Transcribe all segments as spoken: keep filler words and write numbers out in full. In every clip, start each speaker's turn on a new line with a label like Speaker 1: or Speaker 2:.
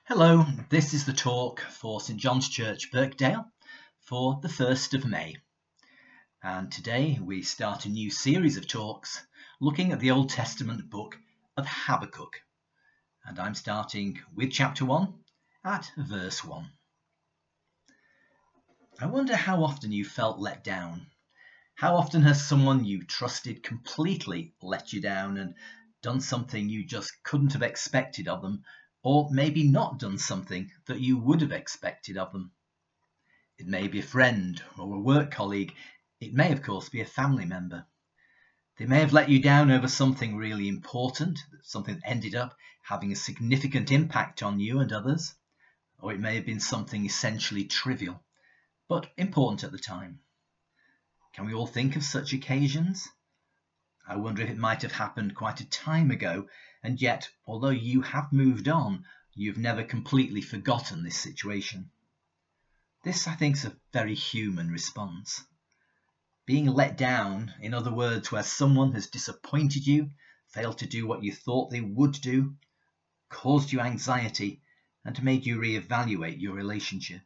Speaker 1: Hello, this is the talk for St John's Church, Birkdale, for the first of May. And today we start a new series of talks looking at the Old Testament book of Habakkuk. And I'm starting with chapter one at verse one. I wonder how often you felt let down. How often has someone you trusted completely let you down and done something you just couldn't have expected of them, or maybe not done something that you would have expected of them? It may be a friend or a work colleague. It may, of course, be a family member. They may have let you down over something really important, something that ended up having a significant impact on you and others, or it may have been something essentially trivial, but important at the time. Can we all think of such occasions? I wonder if it might have happened quite a time ago, and yet, although you have moved on, you've never completely forgotten this situation. This, I think, is a very human response. Being let down, in other words, where someone has disappointed you, failed to do what you thought they would do, caused you anxiety, and made you reevaluate your relationship.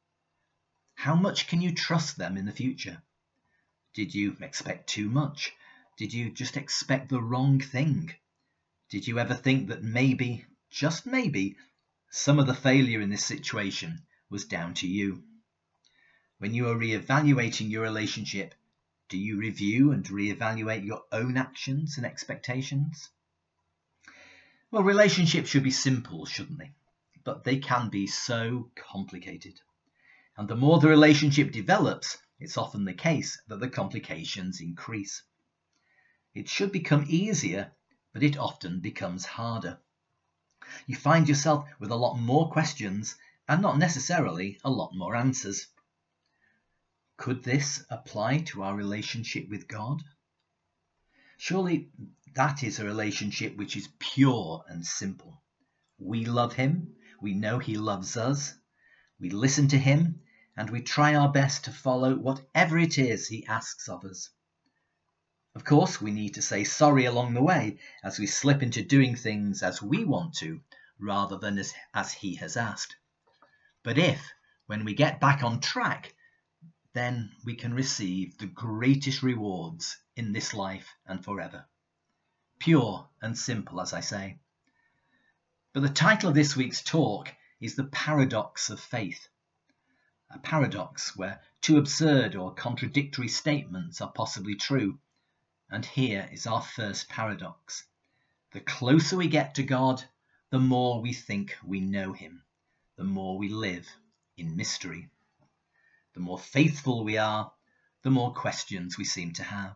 Speaker 1: How much can you trust them in the future? Did you expect too much? Did you just expect the wrong thing? Did you ever think that maybe, just maybe, some of the failure in this situation was down to you? When you are re-evaluating your relationship, do you review and re-evaluate your own actions and expectations? Well, relationships should be simple, shouldn't they? But they can be so complicated. And the more the relationship develops, it's often the case that the complications increase. It should become easier, but it often becomes harder. You find yourself with a lot more questions and not necessarily a lot more answers. Could this apply to our relationship with God? Surely that is a relationship which is pure and simple. We love him, we know he loves us, we listen to him, and we try our best to follow whatever it is he asks of us. Of course, we need to say sorry along the way as we slip into doing things as we want to, rather than as, as he has asked. But if, when we get back on track, then we can receive the greatest rewards in this life and forever. Pure and simple, as I say. But the title of this week's talk is The Paradox of Faith. A paradox where two absurd or contradictory statements are possibly true. And here is our first paradox. The closer we get to God, the more we think we know him, the more we live in mystery. The more faithful we are, the more questions we seem to have.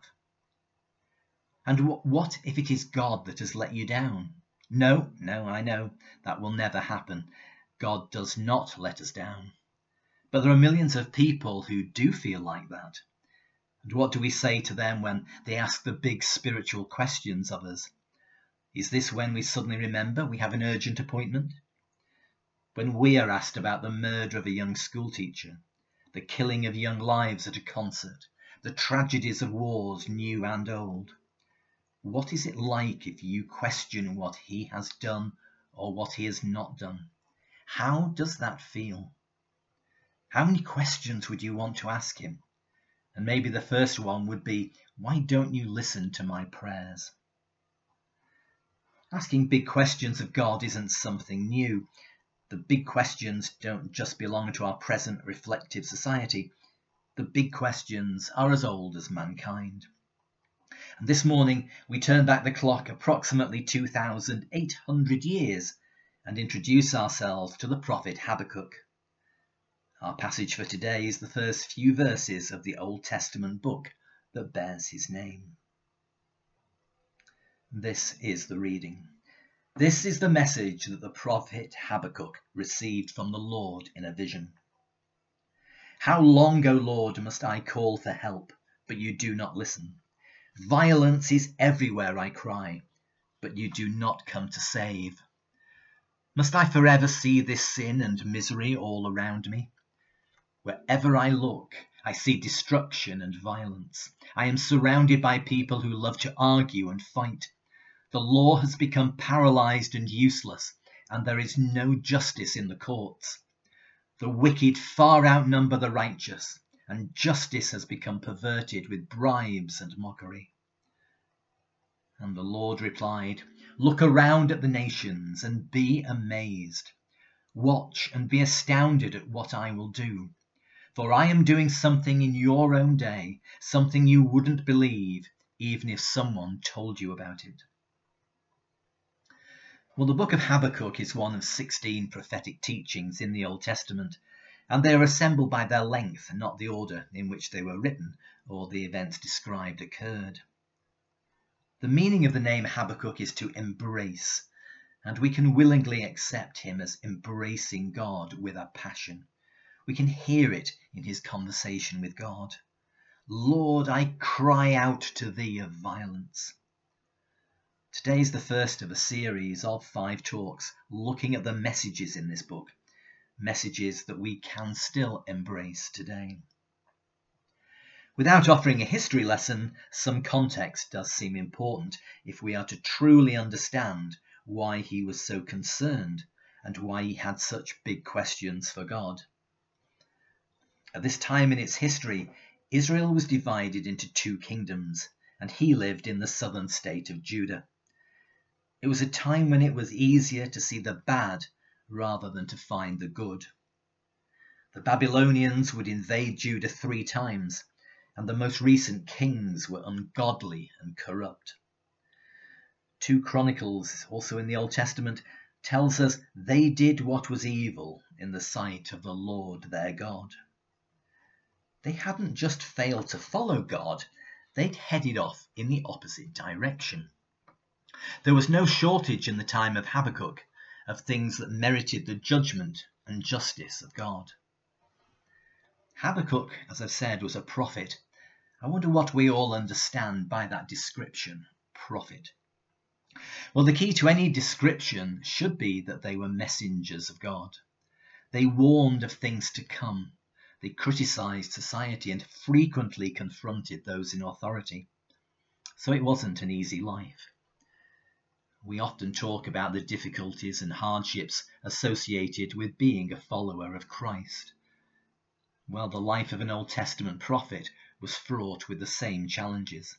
Speaker 1: And what if it is God that has let you down? No, no, I know, that will never happen. God does not let us down. But there are millions of people who do feel like that. And what do we say to them when they ask the big spiritual questions of us? Is this when we suddenly remember we have an urgent appointment? When we are asked about the murder of a young schoolteacher, the killing of young lives at a concert, the tragedies of wars new and old, what is it like if you question what he has done or what he has not done? How does that feel? How many questions would you want to ask him? And maybe the first one would be, why don't you listen to my prayers? Asking big questions of God isn't something new. The big questions don't just belong to our present reflective society. The big questions are as old as mankind. And this morning we turn back the clock approximately two thousand eight hundred years and introduce ourselves to the prophet Habakkuk. Our passage for today is the first few verses of the Old Testament book that bears his name. This is the reading. This is the message that the prophet Habakkuk received from the Lord in a vision. How long, O Lord, must I call for help, but you do not listen? Violence is everywhere, I cry, but you do not come to save. Must I forever see this sin and misery all around me? Wherever I look, I see destruction and violence. I am surrounded by people who love to argue and fight. The law has become paralyzed and useless, and there is no justice in the courts. The wicked far outnumber the righteous, and justice has become perverted with bribes and mockery. And the Lord replied, Look around at the nations and be amazed. Watch and be astounded at what I will do. For I am doing something in your own day, something you wouldn't believe, even if someone told you about it. Well, the book of Habakkuk is one of sixteen prophetic teachings in the Old Testament, and they are assembled by their length, not the order in which they were written or the events described occurred. The meaning of the name Habakkuk is to embrace, and we can willingly accept him as embracing God with a passion. We can hear it in his conversation with God. Lord, I cry out to thee of violence. Today is the first of a series of five talks looking at the messages in this book, messages that we can still embrace today. Without offering a history lesson, some context does seem important if we are to truly understand why he was so concerned and why he had such big questions for God. At this time in its history, Israel was divided into two kingdoms, and he lived in the southern state of Judah. It was a time when it was easier to see the bad rather than to find the good. The Babylonians would invade Judah three times, and the most recent kings were ungodly and corrupt. Two Chronicles, also in the Old Testament, tells us they did what was evil in the sight of the Lord their God. They hadn't just failed to follow God, they'd headed off in the opposite direction. There was no shortage in the time of Habakkuk of things that merited the judgment and justice of God. Habakkuk, as I've said, was a prophet. I wonder what we all understand by that description, prophet. Well, the key to any description should be that they were messengers of God. They warned of things to come. They criticised society and frequently confronted those in authority. So it wasn't an easy life. We often talk about the difficulties and hardships associated with being a follower of Christ. Well, the life of an Old Testament prophet was fraught with the same challenges.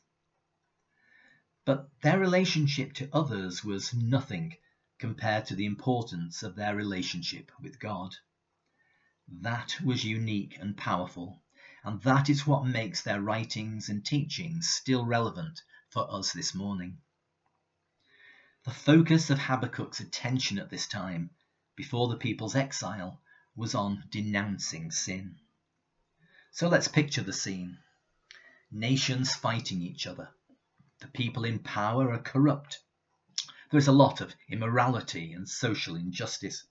Speaker 1: But their relationship to others was nothing compared to the importance of their relationship with God. That was unique and powerful, and that is what makes their writings and teachings still relevant for us this morning. The focus of Habakkuk's attention at this time, before the people's exile, was on denouncing sin. So let's picture the scene. Nations fighting each other. The people in power are corrupt. There is a lot of immorality and social injustice.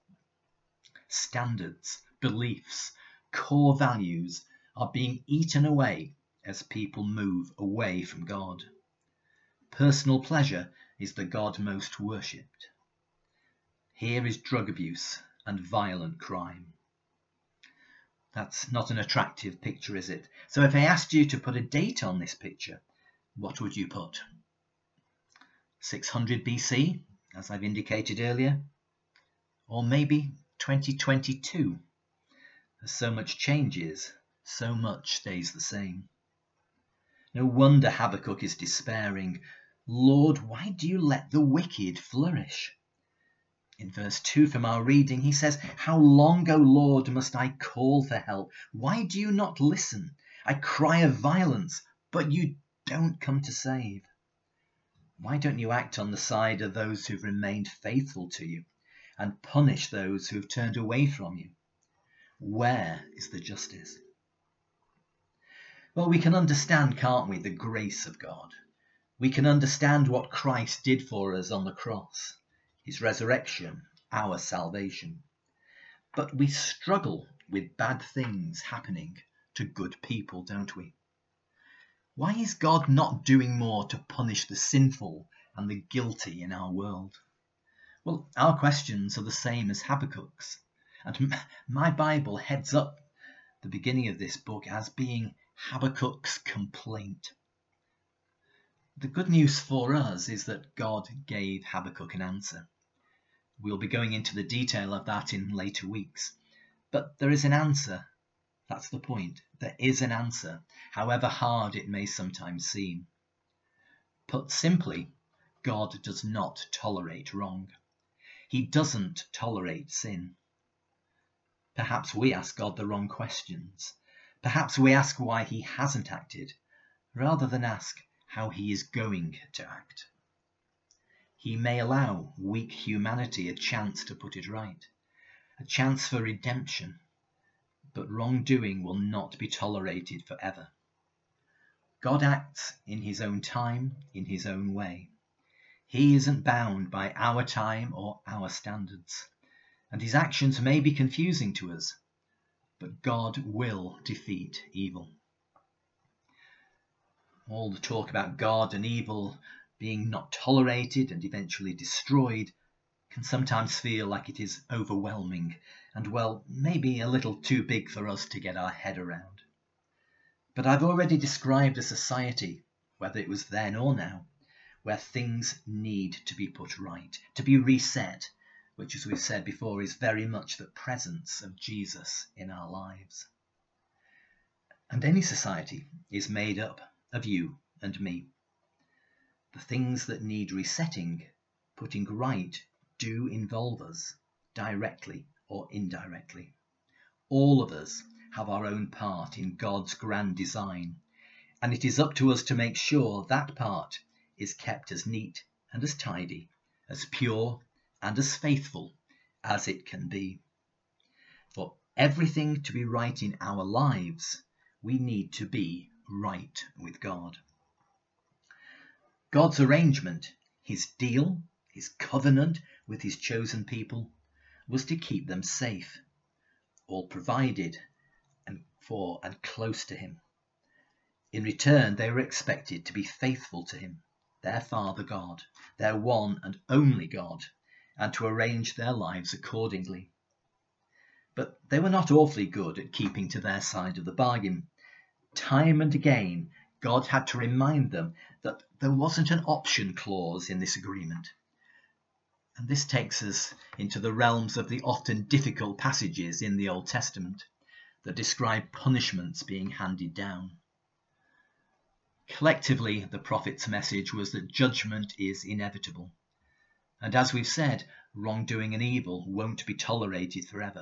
Speaker 1: Standards, beliefs, core values are being eaten away as people move away from God. Personal pleasure is the God most worshipped. Here is drug abuse and violent crime. That's not an attractive picture, is it? So if I asked you to put a date on this picture, what would you put? six hundred B C, as I've indicated earlier? Or maybe twenty twenty-two? As so much changes, so much stays the same. No wonder Habakkuk is despairing. Lord, why do you let the wicked flourish? In verse two from our reading, he says, How long, O Lord, must I call for help? Why do you not listen? I cry of violence, but you don't come to save. Why don't you act on the side of those who've remained faithful to you and punish those who've turned away from you? Where is the justice? Well, we can understand, can't we, the grace of God. We can understand what Christ did for us on the cross. His resurrection, our salvation. But we struggle with bad things happening to good people, don't we? Why is God not doing more to punish the sinful and the guilty in our world? Well, our questions are the same as Habakkuk's, and my Bible heads up the beginning of this book as being Habakkuk's complaint. The good news for us is that God gave Habakkuk an answer. We'll be going into the detail of that in later weeks. But there is an answer. That's the point. There is an answer, however hard it may sometimes seem. Put simply, God does not tolerate wrong. He doesn't tolerate sin. Perhaps we ask God the wrong questions. Perhaps we ask why he hasn't acted, rather than ask how he is going to act. He may allow weak humanity a chance to put it right, a chance for redemption, but wrongdoing will not be tolerated forever. God acts in his own time, in his own way. He isn't bound by our time or our standards, and his actions may be confusing to us, but God will defeat evil. All the talk about God and evil being not tolerated and eventually destroyed can sometimes feel like it is overwhelming and, well, maybe a little too big for us to get our head around. But I've already described a society, whether it was then or now, where things need to be put right, to be reset, which, as we've said before, is very much the presence of Jesus in our lives. And any society is made up of you and me. The things that need resetting, putting right, do involve us, directly or indirectly. All of us have our own part in God's grand design, and it is up to us to make sure that part is kept as neat and as tidy, as pure and as faithful as it can be. For everything to be right in our lives, we need to be right with God. God's arrangement, his deal, his covenant with his chosen people, was to keep them safe, all provided and for and close to him. In return, they were expected to be faithful to him, their Father God, their one and only God, and to arrange their lives accordingly. But they were not awfully good at keeping to their side of the bargain. Time and again, God had to remind them that there wasn't an option clause in this agreement. And this takes us into the realms of the often difficult passages in the Old Testament that describe punishments being handed down. Collectively, the prophet's message was that judgment is inevitable. And as we've said, wrongdoing and evil won't be tolerated forever.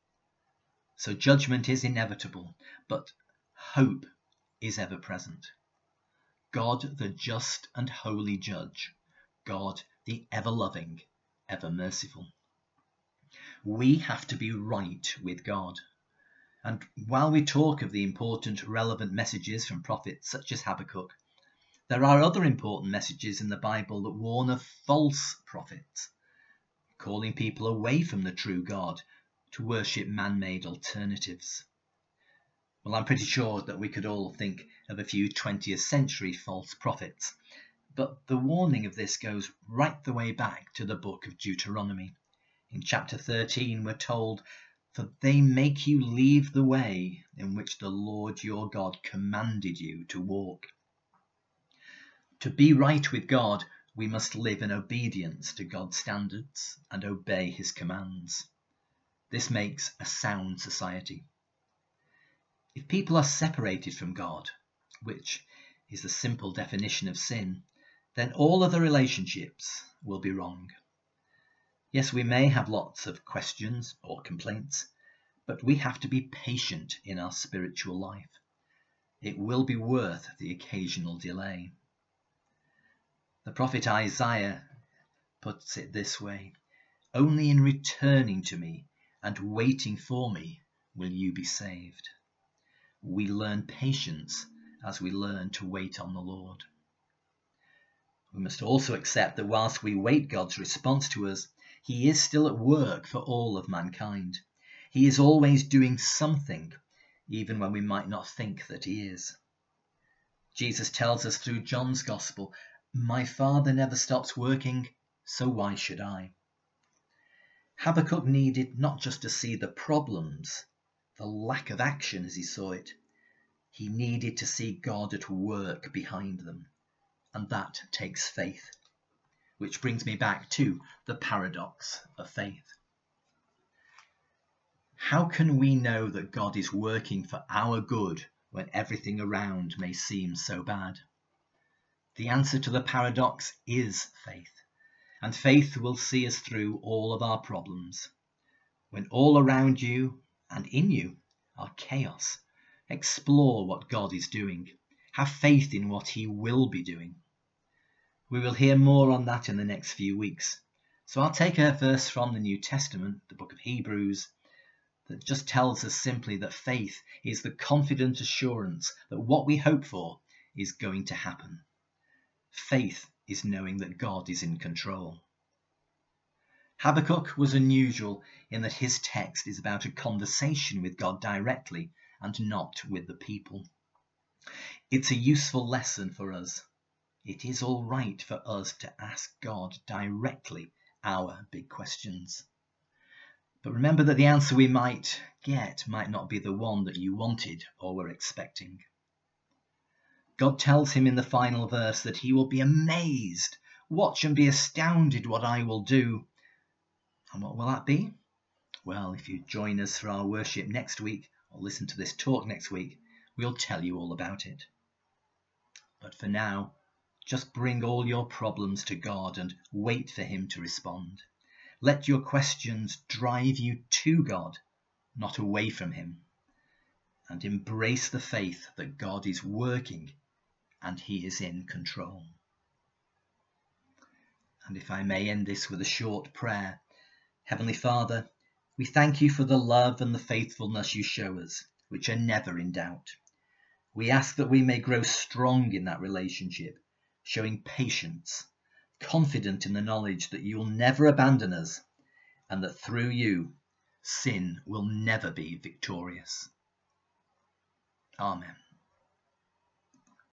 Speaker 1: So judgment is inevitable, but hope is ever present. God, the just and holy judge. God, the ever-loving, ever-merciful. We have to be right with God. And while we talk of the important, relevant messages from prophets such as Habakkuk, there are other important messages in the Bible that warn of false prophets, calling people away from the true God to worship man-made alternatives. Well, I'm pretty sure that we could all think of a few twentieth century false prophets, but the warning of this goes right the way back to the book of Deuteronomy. In chapter thirteen, we're told, "For they make you leave the way in which the Lord your God commanded you to walk." To be right with God, we must live in obedience to God's standards and obey his commands. This makes a sound society. If people are separated from God, which is the simple definition of sin, then all other relationships will be wrong. Yes, we may have lots of questions or complaints, but we have to be patient in our spiritual life. It will be worth the occasional delay. The prophet Isaiah puts it this way, "Only in returning to me and waiting for me will you be saved." We learn patience as we learn to wait on the Lord. We must also accept that whilst we wait God's response to us, he is still at work for all of mankind. He is always doing something, even when we might not think that he is. Jesus tells us through John's Gospel, "My Father never stops working, so why should I?" Habakkuk needed not just to see the problems, the lack of action as he saw it. He needed to see God at work behind them, and that takes faith. which brings me back to the paradox of faith. How can we know that God is working for our good when everything around may seem so bad? The answer to the paradox is faith, and faith will see us through all of our problems. When all around you and in you are chaos, explore what God is doing. Have faith in what he will be doing. We will hear more on that in the next few weeks. So I'll take a verse from the New Testament, the book of Hebrews, that just tells us simply that faith is the confident assurance that what we hope for is going to happen. Faith is knowing that God is in control. Habakkuk was unusual in that his text is about a conversation with God directly and not with the people. It's a useful lesson for us. It is all right for us to ask God directly our big questions. But remember that the answer we might get might not be the one that you wanted or were expecting. God tells him in the final verse that he will be amazed. Watch and be astounded what I will do. And what will that be? Well, if you join us for our worship next week or listen to this talk next week, we'll tell you all about it. But for now, just bring all your problems to God and wait for him to respond. Let your questions drive you to God, not away from him. And embrace the faith that God is working and he is in control. And if I may end this with a short prayer. Heavenly Father, we thank you for the love and the faithfulness you show us, which are never in doubt. We ask that we may grow strong in that relationship, showing patience, confident in the knowledge that you will never abandon us, and that through you, sin will never be victorious. Amen.